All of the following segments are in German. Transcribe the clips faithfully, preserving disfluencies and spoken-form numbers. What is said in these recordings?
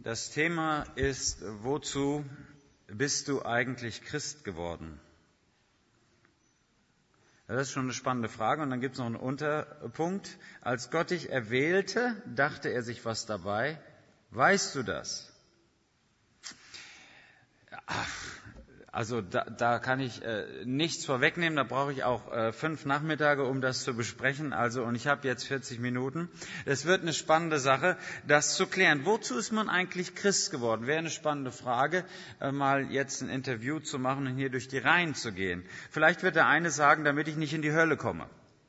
Das Thema ist, wozu bist du eigentlich Christ geworden? Das ist schon eine spannende Frage. Und dann gibt es noch einen Unterpunkt. Als Gott dich erwählte, dachte er sich was dabei. Weißt du das? Also da, da kann ich äh, nichts vorwegnehmen, da brauche ich auch äh, fünf Nachmittage, um das zu besprechen. Also und ich habe jetzt vierzig Minuten. Es wird eine spannende Sache, das zu klären. Wozu ist man eigentlich Christ geworden? Wäre eine spannende Frage, äh, mal jetzt ein Interview zu machen und hier durch die Reihen zu gehen. Vielleicht wird der eine sagen, damit ich nicht in die Hölle komme.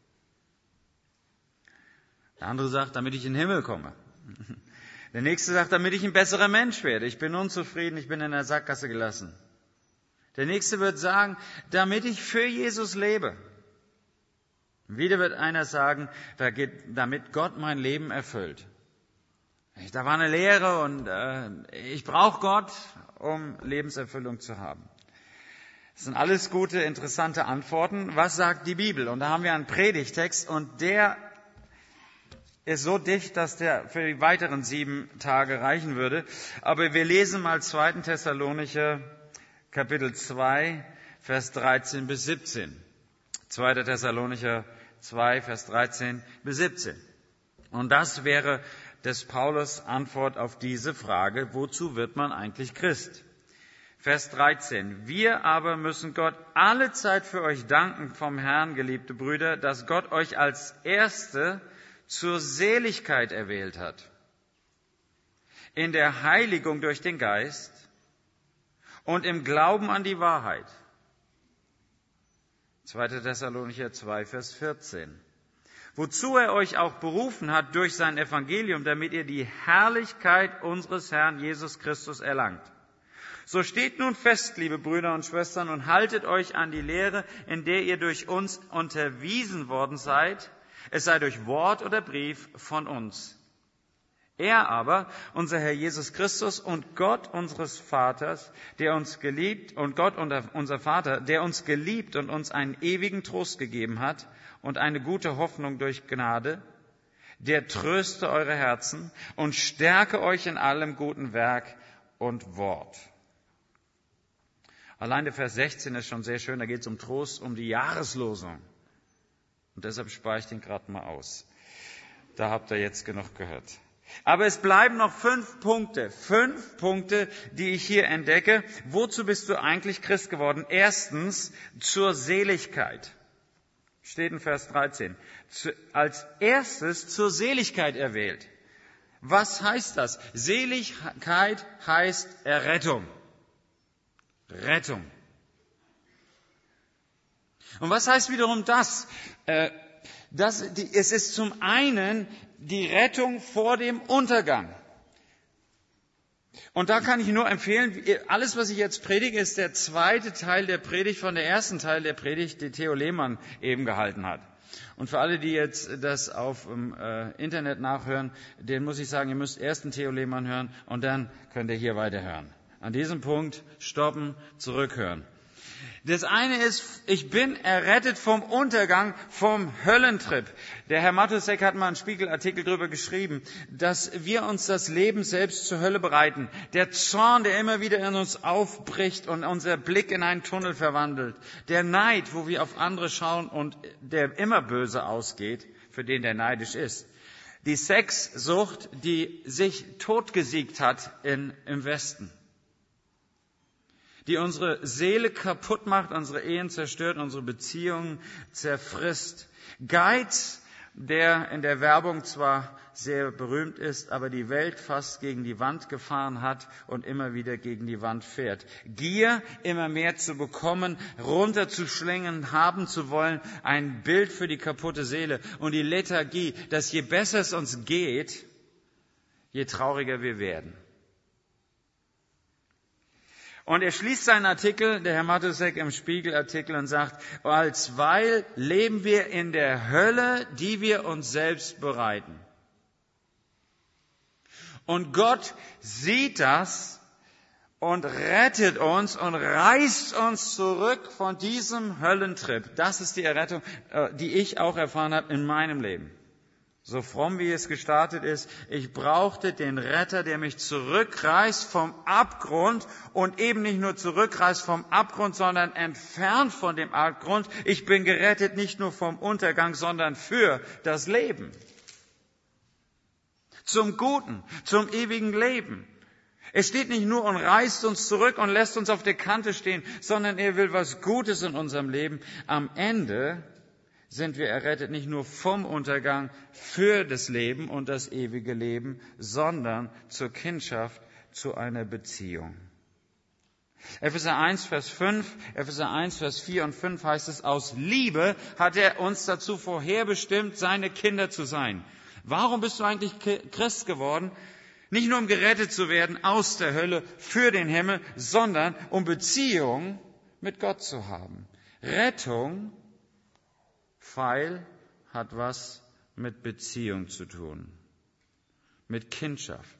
Der andere sagt, damit ich in den Himmel komme. Der nächste sagt, damit ich ein besserer Mensch werde. Ich bin unzufrieden, ich bin in der Sackgasse gelassen. Der nächste wird sagen, damit ich für Jesus lebe. Wieder wird einer sagen, damit Gott mein Leben erfüllt. Da war eine Lehre und äh, ich brauche Gott, um Lebenserfüllung zu haben. Das sind alles gute, interessante Antworten. Was sagt die Bibel? Und da haben wir einen Predigtext und der ist so dicht, dass der für die weiteren sieben Tage reichen würde. Aber wir lesen mal zweiten Thessalonicher Kapitel zwei, Vers dreizehn bis siebzehn. zweiter Thessalonicher zwei, Vers dreizehn bis siebzehn. Und das wäre des Paulus Antwort auf diese Frage, wozu wird man eigentlich Christ? Vers dreizehn. Wir aber müssen Gott alle Zeit für euch danken vom Herrn, geliebte Brüder, dass Gott euch als Erste zur Seligkeit erwählt hat. In der Heiligung durch den Geist und im Glauben an die Wahrheit. zweiter Thessalonicher zwei, Vers vierzehn. Wozu er euch auch berufen hat durch sein Evangelium, damit ihr die Herrlichkeit unseres Herrn Jesus Christus erlangt. So steht nun fest, liebe Brüder und Schwestern, und haltet euch an die Lehre, in der ihr durch uns unterwiesen worden seid, es sei durch Wort oder Brief von uns. Er aber, unser Herr Jesus Christus und Gott unseres Vaters, der uns geliebt, und Gott unser Vater, der uns geliebt und uns einen ewigen Trost gegeben hat und eine gute Hoffnung durch Gnade, der tröste eure Herzen und stärke euch in allem guten Werk und Wort. Allein der Vers sechzehn ist schon sehr schön, da geht es um Trost, um die Jahreslosung. Und deshalb spare ich den gerade mal aus. Da habt ihr jetzt genug gehört. Aber es bleiben noch fünf Punkte, fünf Punkte, die ich hier entdecke. Wozu bist du eigentlich Christ geworden? Erstens, zur Seligkeit. Steht in Vers dreizehn. Als erstes zur Seligkeit erwählt. Was heißt das? Seligkeit heißt Errettung. Rettung. Und was heißt wiederum das? Äh, das die, es ist zum einen die Rettung vor dem Untergang. Und da kann ich nur empfehlen, alles, was ich jetzt predige, ist der zweite Teil der Predigt von der ersten Teil der Predigt, die Theo Lehmann eben gehalten hat. Und für alle, die jetzt das auf dem äh, Internet nachhören, denen muss ich sagen, ihr müsst erst den Theo Lehmann hören und dann könnt ihr hier weiterhören. An diesem Punkt stoppen, zurückhören. Das eine ist, ich bin errettet vom Untergang, vom Höllentrip. Der Herr Matusek hat mal einen Spiegelartikel darüber geschrieben, dass wir uns das Leben selbst zur Hölle bereiten. Der Zorn, der immer wieder in uns aufbricht und unser Blick in einen Tunnel verwandelt. Der Neid, wo wir auf andere schauen und der immer böse ausgeht, für den der neidisch ist. Die Sexsucht, die sich totgesiegt hat in, im Westen. Die unsere Seele kaputt macht, unsere Ehen zerstört, unsere Beziehungen zerfrisst. Geiz, der in der Werbung zwar sehr berühmt ist, aber die Welt fast gegen die Wand gefahren hat und immer wieder gegen die Wand fährt. Gier, immer mehr zu bekommen, runterzuschlingen, haben zu wollen, ein Bild für die kaputte Seele. Und die Lethargie, dass je besser es uns geht, je trauriger wir werden. Und er schließt seinen Artikel, der Herr Matusek im Spiegelartikel, und sagt, als weil leben wir in der Hölle, die wir uns selbst bereiten. Und Gott sieht das und rettet uns und reißt uns zurück von diesem Höllentrip. Das ist die Errettung, die ich auch erfahren habe in meinem Leben. so fromm wie es gestartet ist, ich brauchte den Retter, der mich zurückreißt vom Abgrund und eben nicht nur zurückreißt vom Abgrund, sondern entfernt von dem Abgrund. Ich bin gerettet nicht nur vom Untergang, sondern für das Leben. Zum Guten, zum ewigen Leben. Er steht nicht nur und reißt uns zurück und lässt uns auf der Kante stehen, sondern er will was Gutes in unserem Leben. Am Ende sind wir errettet nicht nur vom Untergang für das Leben und das ewige Leben, sondern zur Kindschaft, zu einer Beziehung. Epheser eins, Vers fünf, Epheser eins, Vers vier und fünf heißt es, aus Liebe hat er uns dazu vorherbestimmt, seine Kinder zu sein. Warum bist du eigentlich Christ geworden? Nicht nur um gerettet zu werden aus der Hölle für den Himmel, sondern um Beziehung mit Gott zu haben. Rettung, Pfeil, hat was mit Beziehung zu tun, mit Kindschaft.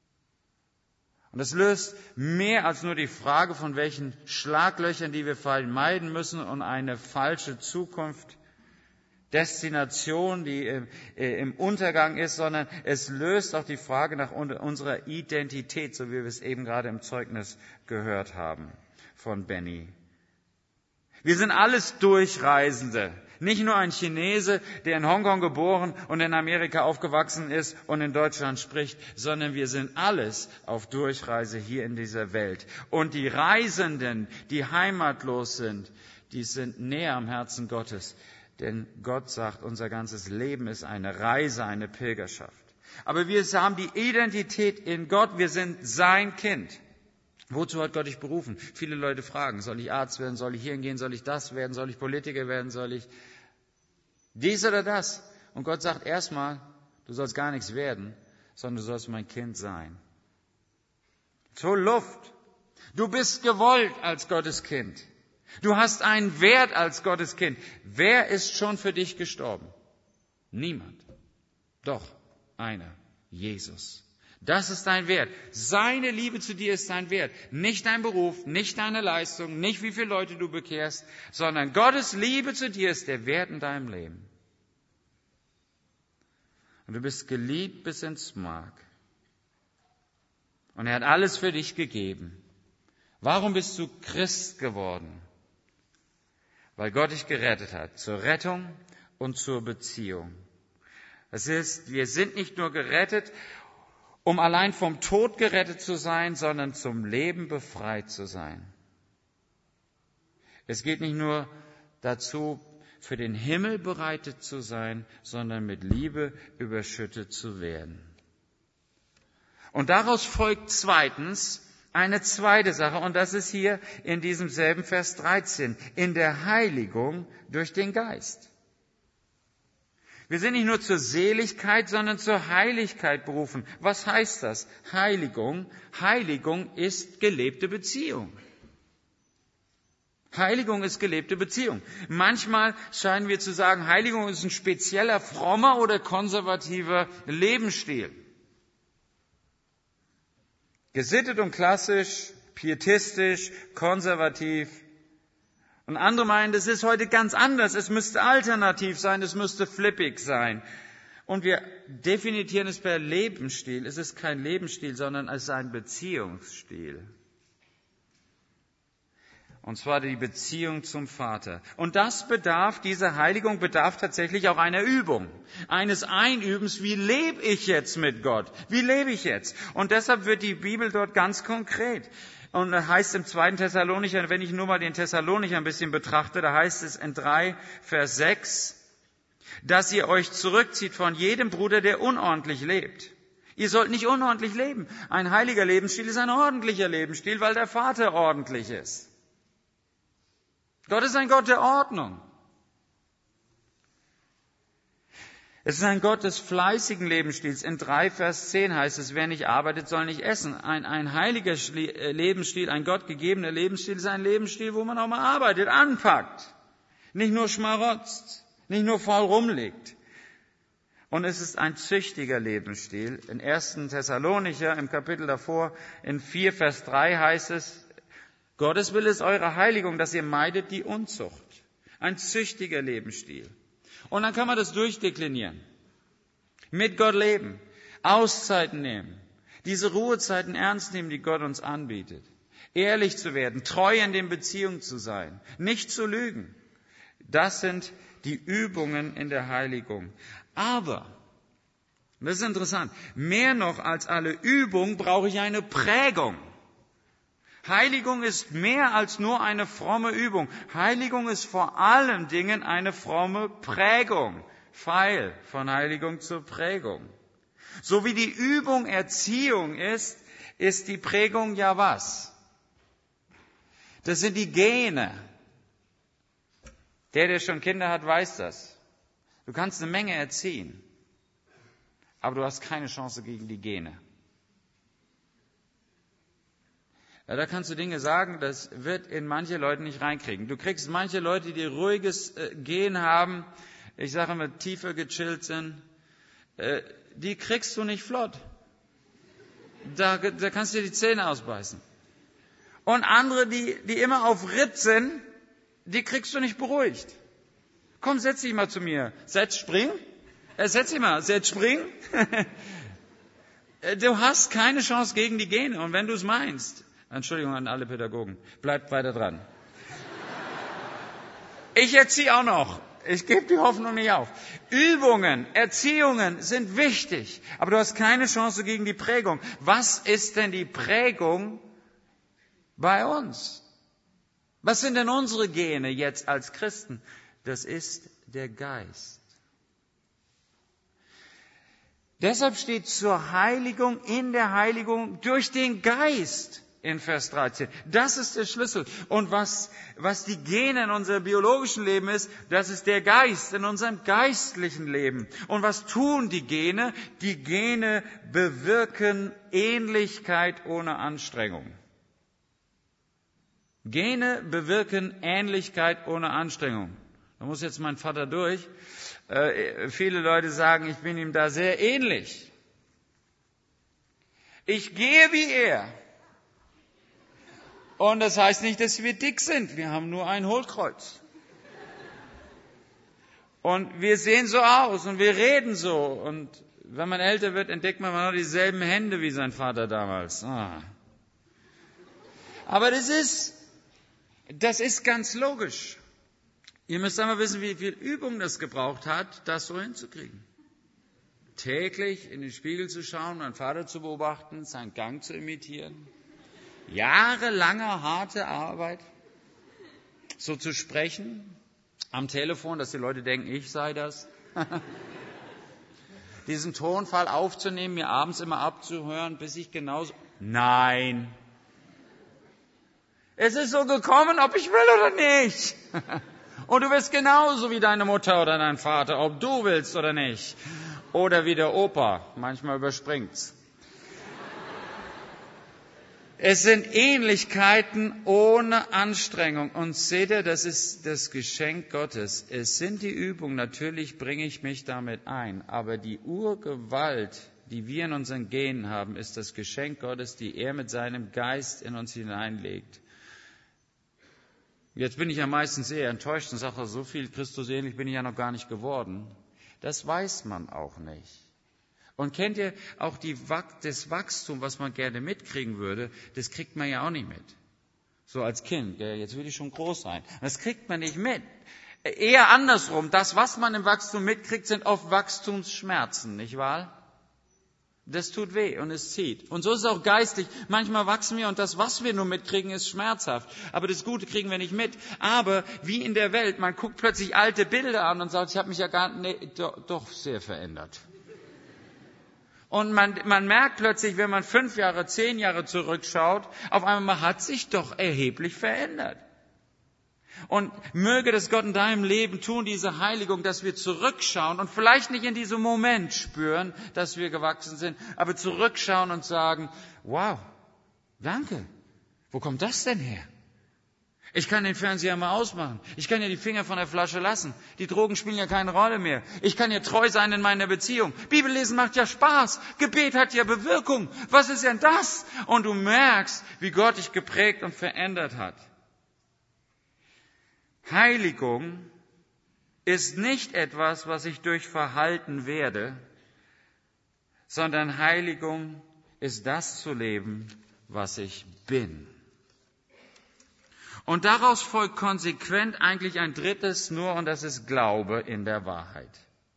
Und das löst mehr als nur die Frage, von welchen Schlaglöchern, die wir vermeiden müssen, und eine falsche Zukunft, Destination, die im Untergang ist, sondern es löst auch die Frage nach unserer Identität, so wie wir es eben gerade im Zeugnis gehört haben von Benny. Wir sind alles Durchreisende. Nicht nur ein Chinese, der in Hongkong geboren und in Amerika aufgewachsen ist und in Deutschland spricht, sondern wir sind alles auf Durchreise hier in dieser Welt. Und die Reisenden, die heimatlos sind, die sind näher am Herzen Gottes. Denn Gott sagt, unser ganzes Leben ist eine Reise, eine Pilgerschaft. Aber wir haben die Identität in Gott, wir sind sein Kind. Wozu hat Gott dich berufen? Viele Leute fragen, soll ich Arzt werden, soll ich hierhin gehen, soll ich das werden, soll ich Politiker werden, soll ich dies oder das? Und Gott sagt erstmal, du sollst gar nichts werden, sondern du sollst mein Kind sein. Zur Luft. Du bist gewollt als Gottes Kind. Du hast einen Wert als Gottes Kind. Wer ist schon für dich gestorben? Niemand. Doch einer, Jesus. Das ist dein Wert. Seine Liebe zu dir ist dein Wert. Nicht dein Beruf, nicht deine Leistung, nicht wie viele Leute du bekehrst, sondern Gottes Liebe zu dir ist der Wert in deinem Leben. Und du bist geliebt bis ins Mark. Und er hat alles für dich gegeben. Warum bist du Christ geworden? Weil Gott dich gerettet hat, zur Rettung und zur Beziehung. Das ist, wir sind nicht nur gerettet, um allein vom Tod gerettet zu sein, sondern zum Leben befreit zu sein. Es geht nicht nur dazu, für den Himmel bereitet zu sein, sondern mit Liebe überschüttet zu werden. Und daraus folgt zweitens eine zweite Sache, und das ist hier in diesem selben Vers dreizehn, in der Heiligung durch den Geist. Wir sind nicht nur zur Seligkeit, sondern zur Heiligkeit berufen. Was heißt das? Heiligung. Heiligung ist gelebte Beziehung. Heiligung ist gelebte Beziehung. Manchmal scheinen wir zu sagen, Heiligung ist ein spezieller, frommer oder konservativer Lebensstil. Gesittet und klassisch, pietistisch, konservativ. Und andere meinen, das ist heute ganz anders. Es müsste alternativ sein, es müsste flippig sein. Und wir definieren es per Lebensstil. Es ist kein Lebensstil, sondern es ist ein Beziehungsstil. Und zwar die Beziehung zum Vater. Und das bedarf, diese Heiligung bedarf tatsächlich auch einer Übung. Eines Einübens, wie lebe ich jetzt mit Gott? Wie lebe ich jetzt? Und deshalb wird die Bibel dort ganz konkret. Und da heißt im zweiten Thessalonicher, wenn ich nur mal den Thessalonicher ein bisschen betrachte, da heißt es in drei, Vers sechs, dass ihr euch zurückzieht von jedem Bruder, der unordentlich lebt. Ihr sollt nicht unordentlich leben. Ein heiliger Lebensstil ist ein ordentlicher Lebensstil, weil der Vater ordentlich ist. Gott ist ein Gott der Ordnung. Es ist ein Gott des fleißigen Lebensstils. In drei Vers zehn heißt es, wer nicht arbeitet, soll nicht essen. Ein, ein heiliger Lebensstil, ein gottgegebener Lebensstil ist ein Lebensstil, wo man auch mal arbeitet, anpackt. Nicht nur schmarotzt, nicht nur faul rumliegt. Und es ist ein züchtiger Lebensstil. In ersten Thessalonicher, im Kapitel davor, in vier Vers drei heißt es, Gottes Wille ist eure Heiligung, dass ihr meidet die Unzucht. Ein züchtiger Lebensstil. Und dann kann man das durchdeklinieren. Mit Gott leben, Auszeiten nehmen, diese Ruhezeiten ernst nehmen, die Gott uns anbietet. Ehrlich zu werden, treu in den Beziehungen zu sein, nicht zu lügen. Das sind die Übungen in der Heiligung. Aber, das ist interessant, mehr noch als alle Übung brauche ich eine Prägung. Heiligung ist mehr als nur eine fromme Übung. Heiligung ist vor allen Dingen eine fromme Prägung. Pfeil von Heiligung zur Prägung. So wie die Übung Erziehung ist, ist die Prägung ja was? Das sind die Gene. Der, der schon Kinder hat, weiß das. Du kannst eine Menge erziehen, aber du hast keine Chance gegen die Gene. Ja, da kannst du Dinge sagen, das wird in manche Leute nicht reinkriegen. Du kriegst manche Leute, die ruhiges äh, Gehen haben, ich sage immer, tiefer gechillt sind, äh, die kriegst du nicht flott. Da, da kannst du dir die Zähne ausbeißen. Und andere, die, die immer auf Ritt sind, die kriegst du nicht beruhigt. Komm, setz dich mal zu mir. Setz, spring. Äh, setz dich mal. Setz, spring. Du hast keine Chance gegen die Gene. Und wenn du es meinst, Entschuldigung an alle Pädagogen, bleibt weiter dran. Ich erziehe auch noch. Ich gebe die Hoffnung nicht auf. Übungen, Erziehungen sind wichtig, aber du hast keine Chance gegen die Prägung. Was ist denn die Prägung bei uns? Was sind denn unsere Gene jetzt als Christen? Das ist der Geist. Deshalb steht zur Heiligung, in der Heiligung durch den Geist in Vers dreizehn. Das ist der Schlüssel. Und was, was die Gene in unserem biologischen Leben ist, das ist der Geist in unserem geistlichen Leben. Und was tun die Gene? Die Gene bewirken Ähnlichkeit ohne Anstrengung. Gene bewirken Ähnlichkeit ohne Anstrengung. Da muss jetzt mein Vater durch. Äh, viele Leute sagen, ich bin ihm da sehr ähnlich. Ich gehe wie er. Und das heißt nicht, dass wir dick sind. Wir haben nur ein Hohlkreuz. Und wir sehen so aus und wir reden so. Und wenn man älter wird, entdeckt man noch dieselben Hände wie sein Vater damals. Ah. Aber das ist, das ist ganz logisch. Ihr müsst einmal wissen, wie viel Übung das gebraucht hat, das so hinzukriegen. Täglich in den Spiegel zu schauen, meinen Vater zu beobachten, seinen Gang zu imitieren. Jahrelange harte Arbeit, so zu sprechen am Telefon, dass die Leute denken, ich sei das. Diesen Tonfall aufzunehmen, mir abends immer abzuhören, bis ich genauso... Nein! Es ist so gekommen, ob ich will oder nicht. Und du wirst genauso wie deine Mutter oder dein Vater, ob du willst oder nicht. Oder wie der Opa, manchmal überspringt's. Es sind Ähnlichkeiten ohne Anstrengung. Und seht ihr, das ist das Geschenk Gottes. Es sind die Übungen, natürlich bringe ich mich damit ein. Aber die Urgewalt, die wir in unseren Genen haben, ist das Geschenk Gottes, die er mit seinem Geist in uns hineinlegt. Jetzt bin ich ja meistens eher enttäuscht und sage, so viel Christus ähnlich bin ich ja noch gar nicht geworden. Das weiß man auch nicht. Und kennt ihr auch die, das Wachstum, was man gerne mitkriegen würde, das kriegt man ja auch nicht mit. So als Kind, gell, jetzt will ich schon groß sein. Das kriegt man nicht mit. Eher andersrum, das, was man im Wachstum mitkriegt, sind oft Wachstumsschmerzen, nicht wahr? Das tut weh und es zieht. Und so ist es auch geistig. Manchmal wachsen wir und das, was wir nur mitkriegen, ist schmerzhaft. Aber das Gute kriegen wir nicht mit. Aber wie in der Welt, man guckt plötzlich alte Bilder an und sagt, ich habe mich ja gar nee, doch, doch sehr verändert. Und man, man merkt plötzlich, wenn man fünf Jahre, zehn Jahre zurückschaut, auf einmal hat sich doch erheblich verändert. Und möge das Gott in deinem Leben tun, diese Heiligung, dass wir zurückschauen und vielleicht nicht in diesem Moment spüren, dass wir gewachsen sind, aber zurückschauen und sagen, wow, danke, wo kommt das denn her? Ich kann den Fernseher mal ausmachen. Ich kann ja die Finger von der Flasche lassen. Die Drogen spielen ja keine Rolle mehr. Ich kann ja treu sein in meiner Beziehung. Bibellesen macht ja Spaß. Gebet hat ja Bewirkung. Was ist denn das? Und du merkst, wie Gott dich geprägt und verändert hat. Heiligung ist nicht etwas, was ich durch Verhalten werde. sondern Heiligung ist das zu leben, was ich bin. Und daraus folgt konsequent eigentlich ein drittes nur, und das ist Glaube in der Wahrheit.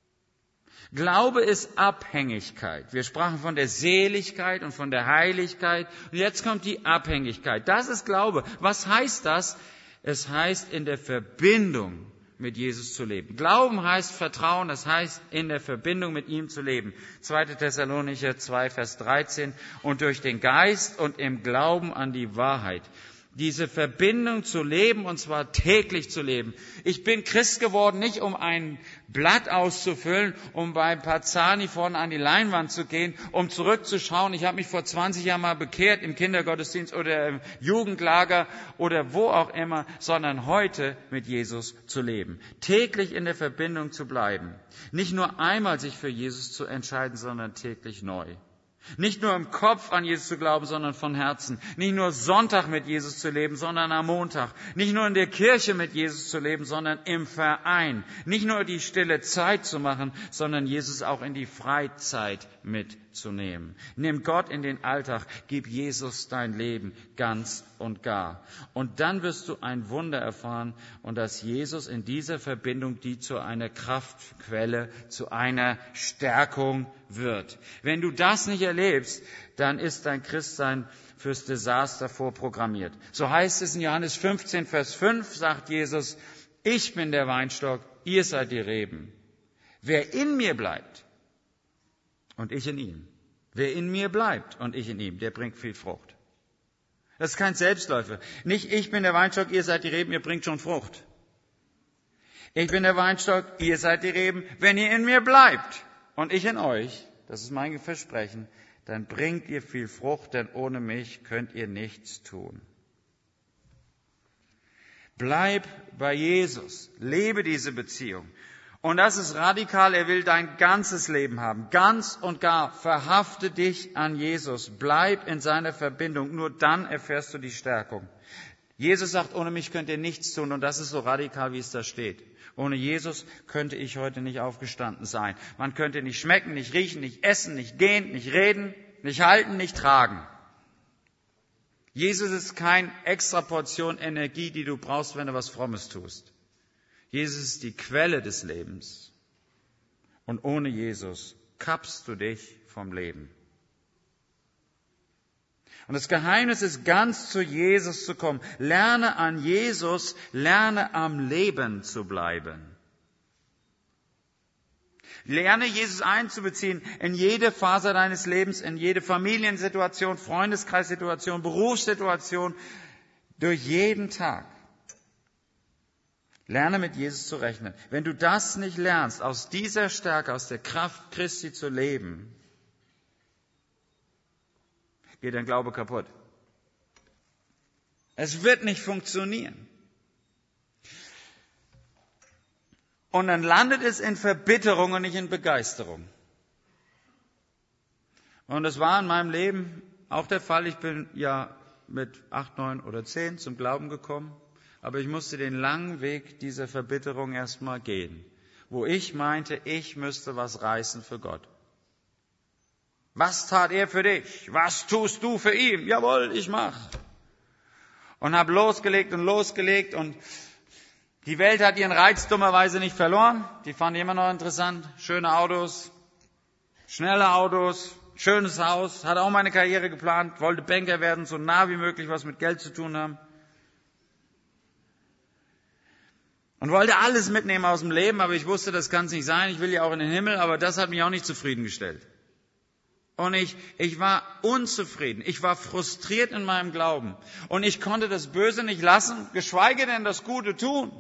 Glaube ist Abhängigkeit. Wir sprachen von der Seligkeit und von der Heiligkeit. Und jetzt kommt die Abhängigkeit. Das ist Glaube. Was heißt das? Es heißt, in der Verbindung mit Jesus zu leben. Glauben heißt Vertrauen, das heißt, in der Verbindung mit ihm zu leben. zweiter Thessalonicher zwei, Vers dreizehn. Und durch den Geist und im Glauben an die Wahrheit. Diese Verbindung zu leben, und zwar täglich zu leben. Ich bin Christ geworden, nicht um ein Blatt auszufüllen, um bei Pazani vorne an die Leinwand zu gehen, um zurückzuschauen. Ich habe mich vor zwanzig Jahren mal bekehrt im Kindergottesdienst oder im Jugendlager oder wo auch immer, sondern heute mit Jesus zu leben. Täglich in der Verbindung zu bleiben. Nicht nur einmal sich für Jesus zu entscheiden, sondern täglich neu. Nicht nur im Kopf an Jesus zu glauben, sondern von Herzen. Nicht nur Sonntag mit Jesus zu leben, sondern am Montag. Nicht nur in der Kirche mit Jesus zu leben, sondern im Verein. Nicht nur die stille Zeit zu machen, sondern Jesus auch in die Freizeit mitzunehmen. Nimm Gott in den Alltag, gib Jesus dein Leben ganz und gar. Und dann wirst du ein Wunder erfahren und dass Jesus in dieser Verbindung die zu einer Kraftquelle, zu einer Stärkung wird. Wenn du das nicht erlebst, dann ist dein Christsein fürs Desaster vorprogrammiert. So heißt es in Johannes fünfzehn, Vers fünf, sagt Jesus, ich bin der Weinstock, ihr seid die Reben. Wer in mir bleibt und ich in ihm, wer in mir bleibt und ich in ihm, der bringt viel Frucht. Das ist kein Selbstläufer. Nicht ich bin der Weinstock, ihr seid die Reben, ihr bringt schon Frucht. Ich bin der Weinstock, ihr seid die Reben, wenn ihr in mir bleibt. Und ich in euch, das ist mein Versprechen, dann bringt ihr viel Frucht, denn ohne mich könnt ihr nichts tun. Bleib bei Jesus, lebe diese Beziehung. Und das ist radikal, er will dein ganzes Leben haben, ganz und gar. Verhafte dich an Jesus, bleib in seiner Verbindung, nur dann erfährst du die Stärkung. Jesus sagt, ohne mich könnt ihr nichts tun und das ist so radikal, wie es da steht. Ohne Jesus könnte ich heute nicht aufgestanden sein. Man könnte nicht schmecken, nicht riechen, nicht essen, nicht gehen, nicht reden, nicht halten, nicht tragen. Jesus ist keine extra Portion Energie, die du brauchst, wenn du was Frommes tust. Jesus ist die Quelle des Lebens. Und ohne Jesus kappst du dich vom Leben. Und das Geheimnis ist, ganz zu Jesus zu kommen. Lerne an Jesus, lerne am Leben zu bleiben. Lerne Jesus einzubeziehen in jede Phase deines Lebens, in jede Familiensituation, Freundeskreissituation, Berufssituation, durch jeden Tag. Lerne mit Jesus zu rechnen. Wenn du das nicht lernst, aus dieser Stärke, aus der Kraft Christi zu leben, geht dein Glaube kaputt. Es wird nicht funktionieren. Und dann landet es in Verbitterung und nicht in Begeisterung. Und das war in meinem Leben auch der Fall. Ich bin ja mit acht, neun oder zehn zum Glauben gekommen. Aber ich musste den langen Weg dieser Verbitterung erstmal gehen. Wo ich meinte, ich müsste was reißen für Gott. Was tat er für dich? Was tust du für ihn? Jawohl, ich mach. Und habe losgelegt und losgelegt und die Welt hat ihren Reiz dummerweise nicht verloren. Die fand ich immer noch interessant. Schöne Autos, schnelle Autos, schönes Haus. Hatte auch meine Karriere geplant, wollte Banker werden, so nah wie möglich was mit Geld zu tun haben. Und wollte alles mitnehmen aus dem Leben, aber ich wusste, das kann es nicht sein. Ich will ja auch in den Himmel, aber das hat mich auch nicht zufriedengestellt. Und ich, ich war unzufrieden. Ich war frustriert in meinem Glauben. Und ich konnte das Böse nicht lassen, geschweige denn das Gute tun.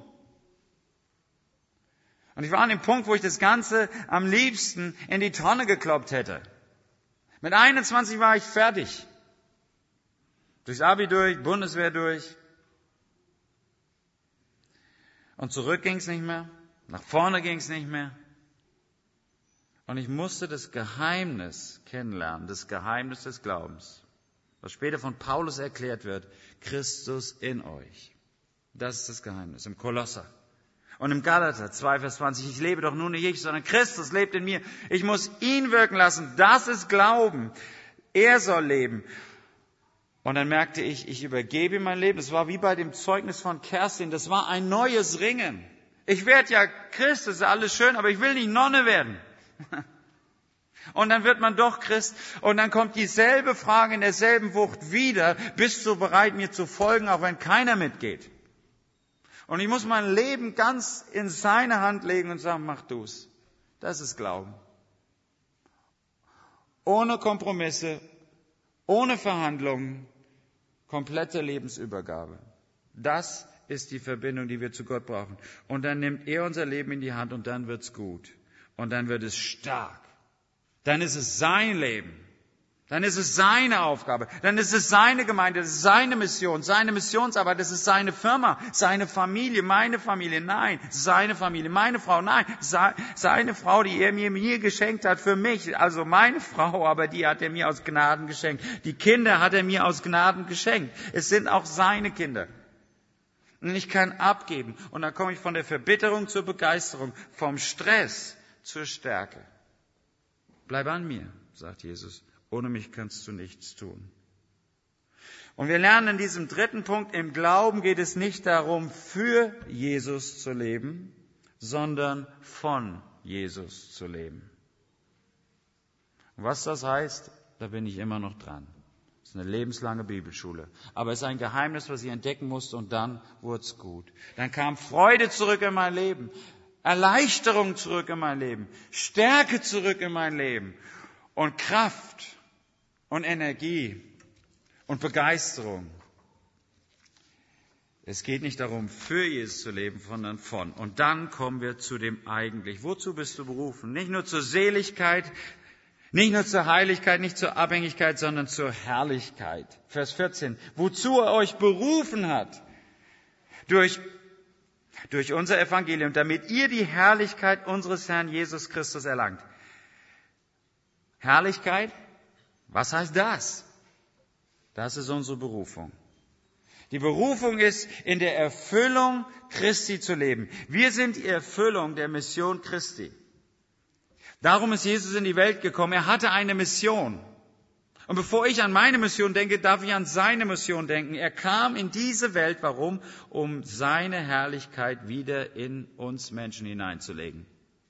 Und ich war an dem Punkt, wo ich das Ganze am liebsten in die Tonne gekloppt hätte. Mit einundzwanzig war ich fertig. Durchs Abi durch, Bundeswehr durch. Und zurück ging's nicht mehr. Nach vorne ging's nicht mehr. Und ich musste das Geheimnis kennenlernen, das Geheimnis des Glaubens, was später von Paulus erklärt wird, Christus in euch. Das ist das Geheimnis, im Kolosser. Und im Galater zwei, Vers zwanzig, ich lebe doch nun nicht ich, sondern Christus lebt in mir. Ich muss ihn wirken lassen. Das ist Glauben. Er soll leben. Und dann merkte ich, ich übergebe ihm mein Leben. Das war wie bei dem Zeugnis von Kerstin. Das war ein neues Ringen. Ich werde ja Christ, das ist alles schön, aber ich will nicht Nonne werden. Und dann wird man doch Christ. Und dann kommt dieselbe Frage in derselben Wucht wieder. Bist du bereit, mir zu folgen, auch wenn keiner mitgeht? Und ich muss mein Leben ganz in seine Hand legen und sagen, mach du's. Das ist Glauben. Ohne Kompromisse, ohne Verhandlungen, komplette Lebensübergabe. Das ist die Verbindung, die wir zu Gott brauchen. Und dann nimmt er unser Leben in die Hand und dann wird's gut. Und dann wird es stark. Dann ist es sein Leben. Dann ist es seine Aufgabe. Dann ist es seine Gemeinde. Das ist seine Mission, seine Missionsarbeit. Das ist seine Firma, seine Familie, meine Familie. Nein, seine Familie, meine Frau. Nein, seine Frau, die er mir, mir geschenkt hat für mich. Also meine Frau, aber die hat er mir aus Gnaden geschenkt. Die Kinder hat er mir aus Gnaden geschenkt. Es sind auch seine Kinder. Und ich kann abgeben. Und dann komme ich von der Verbitterung zur Begeisterung, vom Stress zur Stärke. Bleib an mir, sagt Jesus. Ohne mich kannst du nichts tun. Und wir lernen in diesem dritten Punkt, im Glauben geht es nicht darum, für Jesus zu leben, sondern von Jesus zu leben. Und was das heißt, da bin ich immer noch dran. Das ist eine lebenslange Bibelschule. Aber es ist ein Geheimnis, was ich entdecken musste, und dann wurde es gut. Dann kam Freude zurück in mein Leben, Erleichterung zurück in mein Leben, Stärke zurück in mein Leben und Kraft und Energie und Begeisterung. Es geht nicht darum, für Jesus zu leben, sondern von. Und dann kommen wir zu dem eigentlich. Wozu bist du berufen? Nicht nur zur Seligkeit, nicht nur zur Heiligkeit, nicht zur Abhängigkeit, sondern zur Herrlichkeit. Vers vierzehn. Wozu er euch berufen hat. Durch, durch unser Evangelium, damit ihr die Herrlichkeit unseres Herrn Jesus Christus erlangt. Herrlichkeit? Was heißt das? Das ist unsere Berufung. Die Berufung ist, in der Erfüllung Christi zu leben. Wir sind die Erfüllung der Mission Christi. Darum ist Jesus in die Welt gekommen. Er hatte eine Mission. Und bevor ich an meine Mission denke, darf ich an seine Mission denken. Er kam in diese Welt, warum? Um seine Herrlichkeit wieder in uns Menschen hineinzulegen.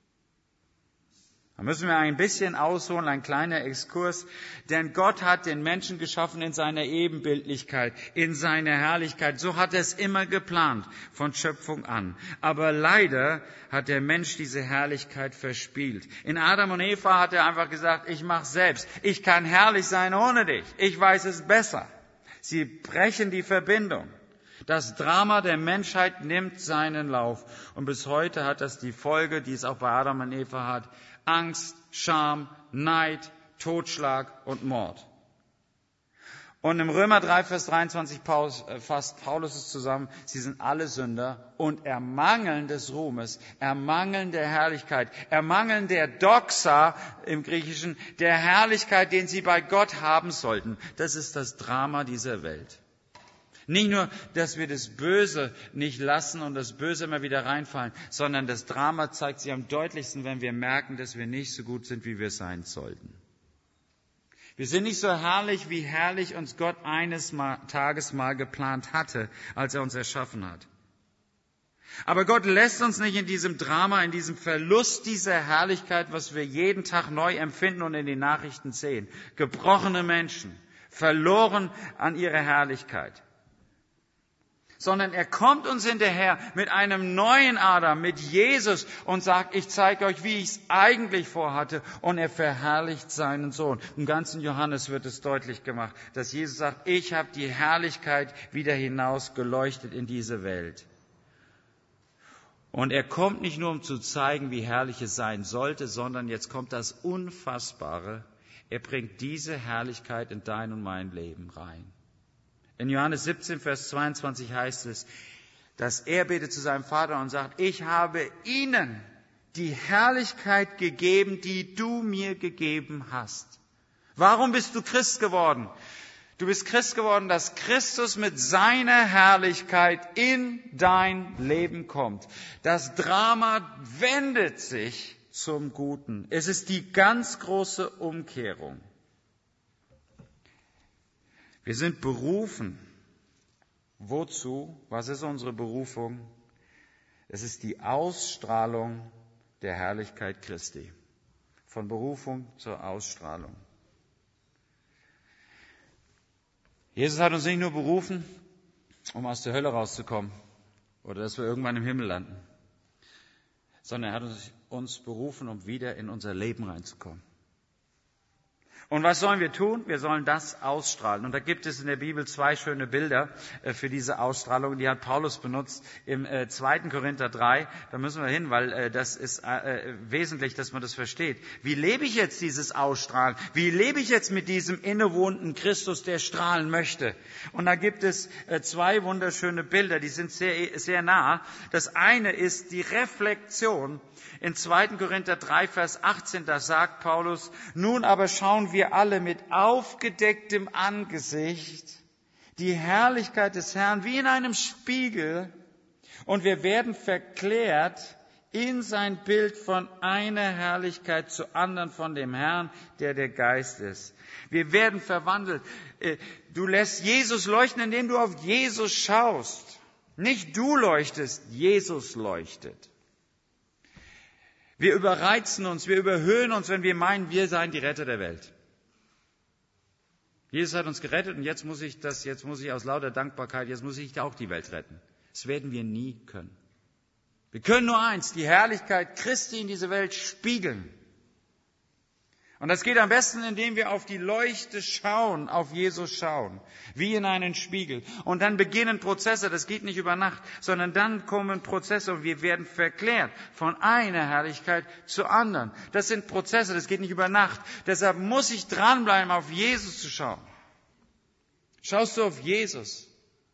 Da müssen wir ein bisschen ausholen, ein kleiner Exkurs. Denn Gott hat den Menschen geschaffen in seiner Ebenbildlichkeit, in seiner Herrlichkeit. So hat er es immer geplant, von Schöpfung an. Aber leider hat der Mensch diese Herrlichkeit verspielt. In Adam und Eva hat er einfach gesagt, ich mach's selbst. Ich kann herrlich sein ohne dich. Ich weiß es besser. Sie brechen die Verbindung. Das Drama der Menschheit nimmt seinen Lauf. Und bis heute hat das die Folge, die es auch bei Adam und Eva hat. Angst, Scham, Neid, Totschlag und Mord. Und im Römer drei, Vers dreiundzwanzig fasst Paulus es zusammen, sie sind alle Sünder und ermangeln des Ruhmes, ermangeln der Herrlichkeit, ermangeln der Doxa im Griechischen, der Herrlichkeit, den sie bei Gott haben sollten. Das ist das Drama dieser Welt. Nicht nur, dass wir das Böse nicht lassen und das Böse immer wieder reinfallen, sondern das Drama zeigt sich am deutlichsten, wenn wir merken, dass wir nicht so gut sind, wie wir sein sollten. Wir sind nicht so herrlich, wie herrlich uns Gott eines Tages mal geplant hatte, als er uns erschaffen hat. Aber Gott lässt uns nicht in diesem Drama, in diesem Verlust dieser Herrlichkeit, was wir jeden Tag neu empfinden und in den Nachrichten sehen. Gebrochene Menschen, verloren an ihrer Herrlichkeit. Sondern er kommt uns hinterher mit einem neuen Adam, mit Jesus und sagt, ich zeige euch, wie ich es eigentlich vorhatte. Und er verherrlicht seinen Sohn. Im ganzen Johannes wird es deutlich gemacht, dass Jesus sagt, ich habe die Herrlichkeit wieder hinaus geleuchtet in diese Welt. Und er kommt nicht nur, um zu zeigen, wie herrlich es sein sollte, sondern jetzt kommt das Unfassbare. Er bringt diese Herrlichkeit in dein und mein Leben rein. In Johannes siebzehn, Vers zweiundzwanzig heißt es, dass er betet zu seinem Vater und sagt, ich habe ihnen die Herrlichkeit gegeben, die du mir gegeben hast. Warum bist du Christ geworden? Du bist Christ geworden, dass Christus mit seiner Herrlichkeit in dein Leben kommt. Das Drama wendet sich zum Guten. Es ist die ganz große Umkehrung. Wir sind berufen. Wozu? Was ist unsere Berufung? Es ist die Ausstrahlung der Herrlichkeit Christi. Von Berufung zur Ausstrahlung. Jesus hat uns nicht nur berufen, um aus der Hölle rauszukommen oder dass wir irgendwann im Himmel landen, sondern er hat uns, uns berufen, um wieder in unser Leben reinzukommen. Und was sollen wir tun? Wir sollen das ausstrahlen. Und da gibt es in der Bibel zwei schöne Bilder für diese Ausstrahlung. Die hat Paulus benutzt im zweiten Korinther drei. Da müssen wir hin, weil das ist wesentlich, dass man das versteht. Wie lebe ich jetzt dieses Ausstrahlen? Wie lebe ich jetzt mit diesem innewohnenden Christus, der strahlen möchte? Und da gibt es zwei wunderschöne Bilder, die sind sehr, sehr nah. Das eine ist die Reflexion. In zweiten Korinther drei, Vers achtzehn, da sagt Paulus, nun aber schauen wir alle mit aufgedecktem Angesicht die Herrlichkeit des Herrn wie in einem Spiegel und wir werden verklärt in sein Bild von einer Herrlichkeit zur anderen von dem Herrn, der der Geist ist. Wir werden verwandelt. Du lässt Jesus leuchten, indem du auf Jesus schaust. Nicht du leuchtest, Jesus leuchtet. Wir überreizen uns, wir überhöhen uns, wenn wir meinen, wir seien die Retter der Welt. Jesus hat uns gerettet und jetzt muss ich das, jetzt muss ich aus lauter Dankbarkeit, jetzt muss ich auch die Welt retten. Das werden wir nie können. Wir können nur eins, die Herrlichkeit Christi in diese Welt spiegeln. Und das geht am besten, indem wir auf die Leuchte schauen, auf Jesus schauen, wie in einen Spiegel. Und dann beginnen Prozesse, das geht nicht über Nacht, sondern dann kommen Prozesse und wir werden verklärt von einer Herrlichkeit zur anderen. Das sind Prozesse, das geht nicht über Nacht. Deshalb muss ich dranbleiben, auf Jesus zu schauen. Schaust du auf Jesus?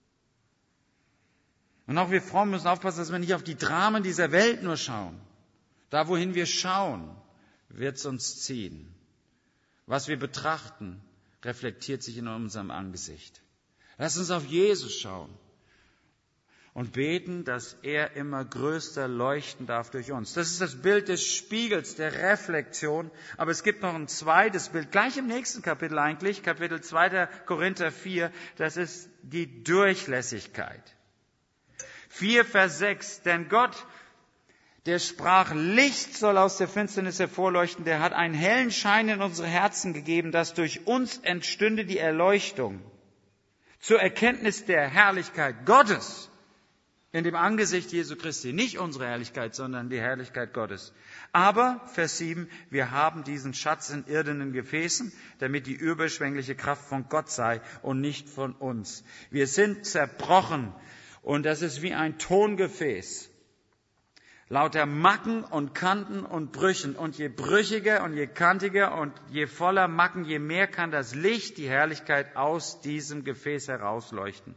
Und auch wir Frauen müssen aufpassen, dass wir nicht auf die Dramen dieser Welt nur schauen. Da, wohin wir schauen, wird es uns ziehen. Was wir betrachten, reflektiert sich in unserem Angesicht. Lass uns auf Jesus schauen und beten, dass er immer größer leuchten darf durch uns. Das ist das Bild des Spiegels, der Reflexion. Aber es gibt noch ein zweites Bild, gleich im nächsten Kapitel eigentlich, Kapitel zweiter Korinther vier, das ist die Durchlässigkeit. vier, Vers sechs, denn Gott, der sprach, Licht soll aus der Finsternis hervorleuchten, der hat einen hellen Schein in unsere Herzen gegeben, dass durch uns entstünde die Erleuchtung zur Erkenntnis der Herrlichkeit Gottes in dem Angesicht Jesu Christi. Nicht unsere Herrlichkeit, sondern die Herrlichkeit Gottes. Aber, Vers sieben, wir haben diesen Schatz in irdenen Gefäßen, damit die überschwängliche Kraft von Gott sei und nicht von uns. Wir sind zerbrochen und das ist wie ein Tongefäß. Lauter Macken und Kanten und Brüchen. Und je brüchiger und je kantiger und je voller Macken, je mehr kann das Licht, die Herrlichkeit aus diesem Gefäß herausleuchten.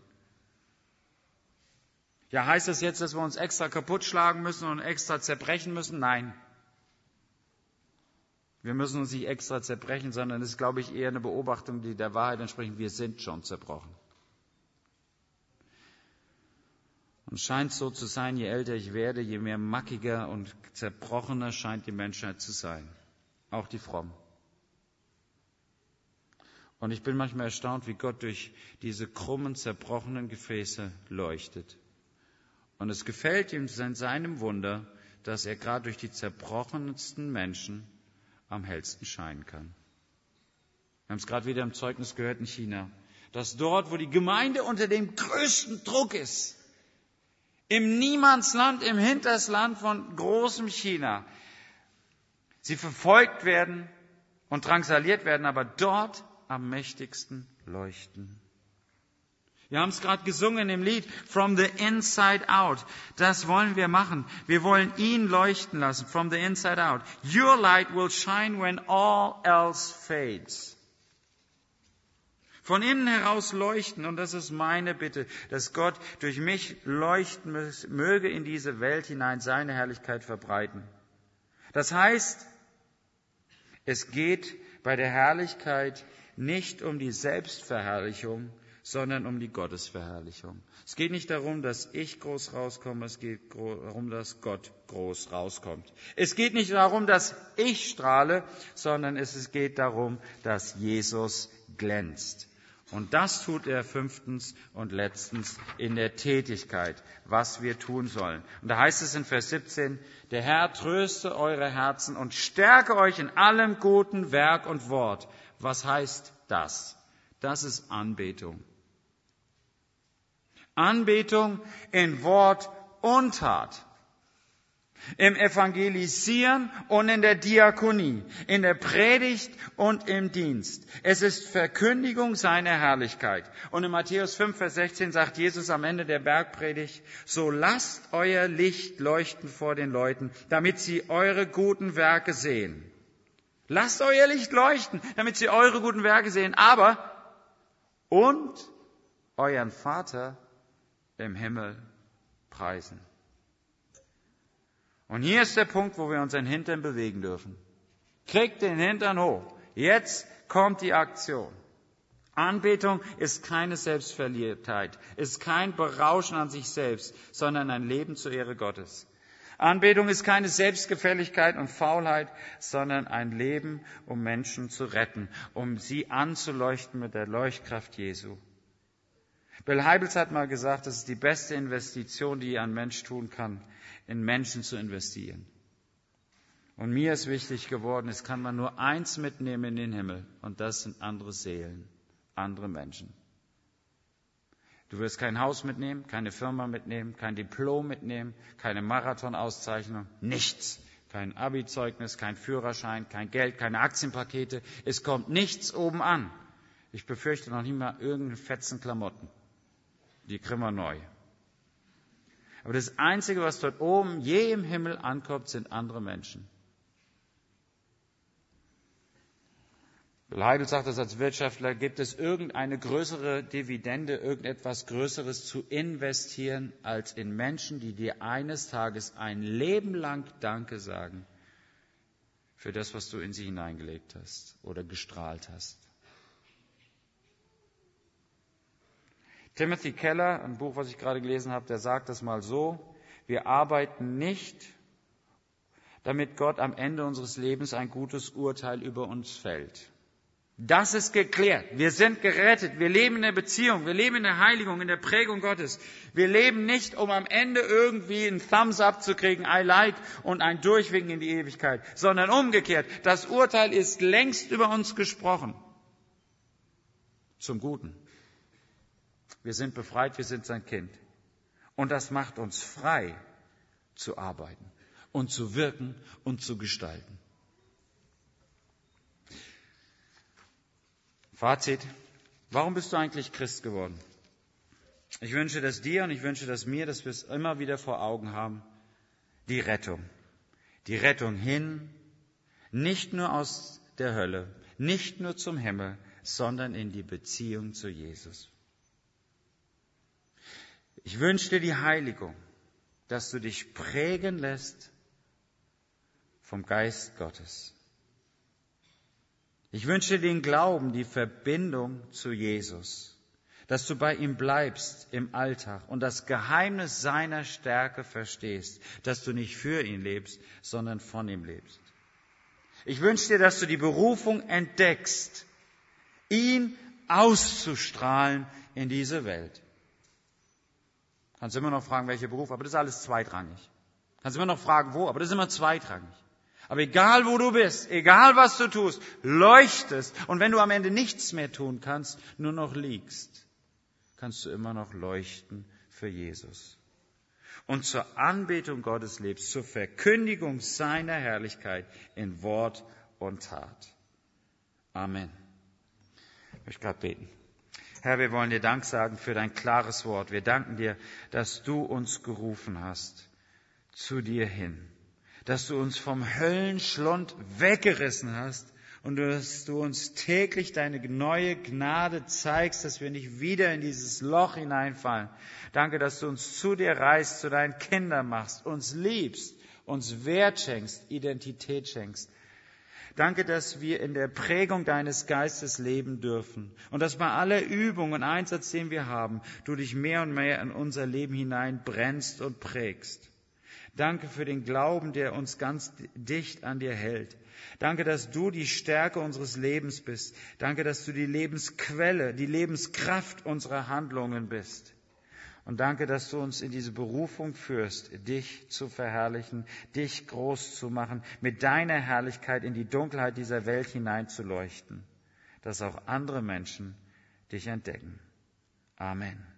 Ja, heißt das jetzt, dass wir uns extra kaputt schlagen müssen und extra zerbrechen müssen? Nein. Wir müssen uns nicht extra zerbrechen, sondern es ist, glaube ich, eher eine Beobachtung, die der Wahrheit entspricht. Wir sind schon zerbrochen. Und es scheint so zu sein, je älter ich werde, je mehr mackiger und zerbrochener scheint die Menschheit zu sein. Auch die Frommen. Und ich bin manchmal erstaunt, wie Gott durch diese krummen, zerbrochenen Gefäße leuchtet. Und es gefällt ihm in seinem Wunder, dass er gerade durch die zerbrochensten Menschen am hellsten scheinen kann. Wir haben es gerade wieder im Zeugnis gehört in China, dass dort, wo die Gemeinde unter dem größten Druck ist, im Niemandsland, im Hintersland von großem China, sie verfolgt werden und drangsaliert werden, aber dort am mächtigsten leuchten. Wir haben es gerade gesungen im Lied From the Inside Out. Das wollen wir machen. Wir wollen ihn leuchten lassen. From the Inside Out. Your light will shine when all else fades. Von innen heraus leuchten, und das ist meine Bitte, dass Gott durch mich leuchten möge in diese Welt hinein, seine Herrlichkeit verbreiten. Das heißt, es geht bei der Herrlichkeit nicht um die Selbstverherrlichung, sondern um die Gottesverherrlichung. Es geht nicht darum, dass ich groß rauskomme, es geht darum, dass Gott groß rauskommt. Es geht nicht darum, dass ich strahle, sondern es geht darum, dass Jesus glänzt. Und das tut er fünftens und letztens in der Tätigkeit, was wir tun sollen. Und da heißt es in Vers siebzehn, der Herr tröste eure Herzen und stärke euch in allem guten Werk und Wort. Was heißt das? Das ist Anbetung. Anbetung in Wort und Tat. Im Evangelisieren und in der Diakonie, in der Predigt und im Dienst. Es ist Verkündigung seiner Herrlichkeit. Und in Matthäus fünf, Vers sechzehn sagt Jesus am Ende der Bergpredigt, so lasst euer Licht leuchten vor den Leuten, damit sie eure guten Werke sehen. Lasst euer Licht leuchten, damit sie eure guten Werke sehen, aber und euren Vater im Himmel preisen. Und hier ist der Punkt, wo wir unseren Hintern bewegen dürfen. Kriegt den Hintern hoch. Jetzt kommt die Aktion. Anbetung ist keine Selbstverliebtheit, ist kein Berauschen an sich selbst, sondern ein Leben zur Ehre Gottes. Anbetung ist keine Selbstgefälligkeit und Faulheit, sondern ein Leben, um Menschen zu retten, um sie anzuleuchten mit der Leuchtkraft Jesu. Bill Hybels hat mal gesagt, das ist die beste Investition, die ein Mensch tun kann, in Menschen zu investieren. Und mir ist wichtig geworden, es kann man nur eins mitnehmen in den Himmel, und das sind andere Seelen, andere Menschen. Du wirst kein Haus mitnehmen, keine Firma mitnehmen, kein Diplom mitnehmen, keine Marathonauszeichnung, nichts. Kein Abi-Zeugnis, kein Führerschein, kein Geld, keine Aktienpakete. Es kommt nichts oben an. Ich befürchte noch nicht mal irgendeinen Fetzen Klamotten. Die kriegen wir neu. Aber das Einzige, was dort oben je im Himmel ankommt, sind andere Menschen. Bill Heidel sagt das als Wirtschaftler, gibt es irgendeine größere Dividende, irgendetwas Größeres zu investieren, als in Menschen, die dir eines Tages ein Leben lang Danke sagen für das, was du in sie hineingelegt hast oder gestrahlt hast. Timothy Keller, ein Buch, was ich gerade gelesen habe, der sagt das mal so, wir arbeiten nicht, damit Gott am Ende unseres Lebens ein gutes Urteil über uns fällt. Das ist geklärt. Wir sind gerettet. Wir leben in der Beziehung. Wir leben in der Heiligung, in der Prägung Gottes. Wir leben nicht, um am Ende irgendwie einen Thumbs up zu kriegen, I like, und ein Durchwinken in die Ewigkeit, sondern umgekehrt. Das Urteil ist längst über uns gesprochen. Zum Guten. Wir sind befreit, wir sind sein Kind. Und das macht uns frei zu arbeiten und zu wirken und zu gestalten. Fazit, warum bist du eigentlich Christ geworden? Ich wünsche das dir und ich wünsche das mir, dass wir es immer wieder vor Augen haben, die Rettung. Die Rettung hin, nicht nur aus der Hölle, nicht nur zum Himmel, sondern in die Beziehung zu Jesus. Ich wünsche dir die Heiligung, dass du dich prägen lässt vom Geist Gottes. Ich wünsche dir den Glauben, die Verbindung zu Jesus, dass du bei ihm bleibst im Alltag und das Geheimnis seiner Stärke verstehst, dass du nicht für ihn lebst, sondern von ihm lebst. Ich wünsche dir, dass du die Berufung entdeckst, ihn auszustrahlen in diese Welt. Kannst du immer noch fragen, welcher Beruf, aber das ist alles zweitrangig. Kannst du immer noch fragen, wo, aber das ist immer zweitrangig. Aber egal, wo du bist, egal, was du tust, leuchtest. Und wenn du am Ende nichts mehr tun kannst, nur noch liegst, kannst du immer noch leuchten für Jesus. Und zur Anbetung Gottes lebst, zur Verkündigung seiner Herrlichkeit in Wort und Tat. Amen. Ich möchte gerade beten. Herr, wir wollen dir Dank sagen für dein klares Wort. Wir danken dir, dass du uns gerufen hast, zu dir hin. Dass du uns vom Höllenschlund weggerissen hast und dass du uns täglich deine neue Gnade zeigst, dass wir nicht wieder in dieses Loch hineinfallen. Danke, dass du uns zu dir reißt, zu deinen Kindern machst, uns liebst, uns Wert schenkst, Identität schenkst. Danke, dass wir in der Prägung deines Geistes leben dürfen und dass bei aller Übung und Einsatz, den wir haben, du dich mehr und mehr in unser Leben hinein brennst und prägst. Danke für den Glauben, der uns ganz dicht an dir hält. Danke, dass du die Stärke unseres Lebens bist. Danke, dass du die Lebensquelle, die Lebenskraft unserer Handlungen bist. Und danke, dass du uns in diese Berufung führst, dich zu verherrlichen, dich groß zu machen, mit deiner Herrlichkeit in die Dunkelheit dieser Welt hineinzuleuchten, dass auch andere Menschen dich entdecken. Amen.